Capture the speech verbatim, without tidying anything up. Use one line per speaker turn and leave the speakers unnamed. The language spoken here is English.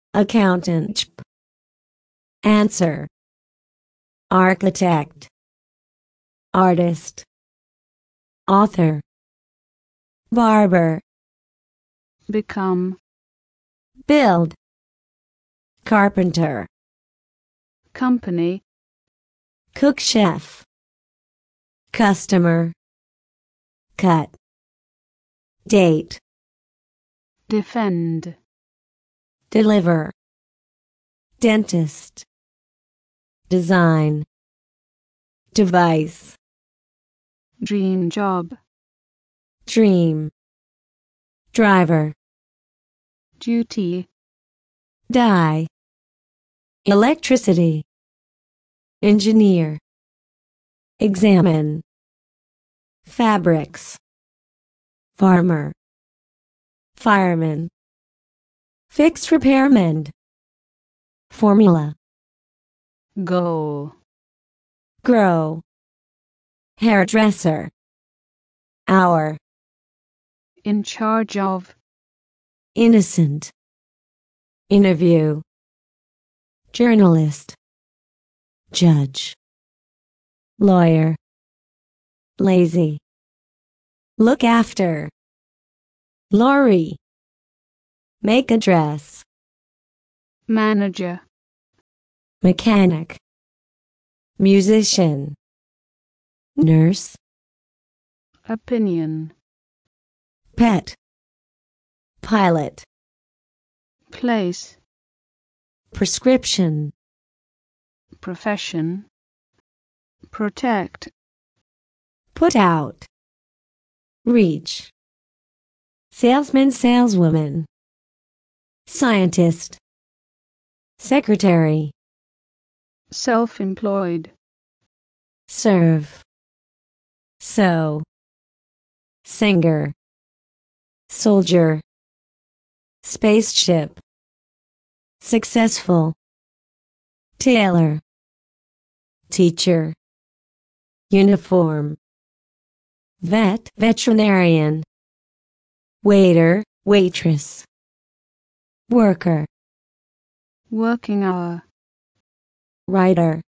accountant, answer, architect, artist, author, barber,
become,
build, carpenter,
company,
cook, chef, customer, cut, date,
defend,
deliver, dentist, design, device,
dream job,
dream, driver,
duty,
die, electricity, engineer, examine, fabrics, farmer, fireman, fix, repair, mend, formula,
goal,
grow, hairdresser, hour,
in charge of,
innocent, interview, journalist, judge, lawyer, lazy, look after, lorry, make a dress,
manager,
mechanic, musician, nurse,
opinion,
pet, pilot,
place,
prescription,
profession, protect,
put out, reach, salesman, saleswoman, scientist, secretary,
self-employed,
serve, sew, singer, soldier, spaceship, successful, tailor, teacher, uniform, vet, veterinarian, waiter, waitress, worker,
working hour,
writer,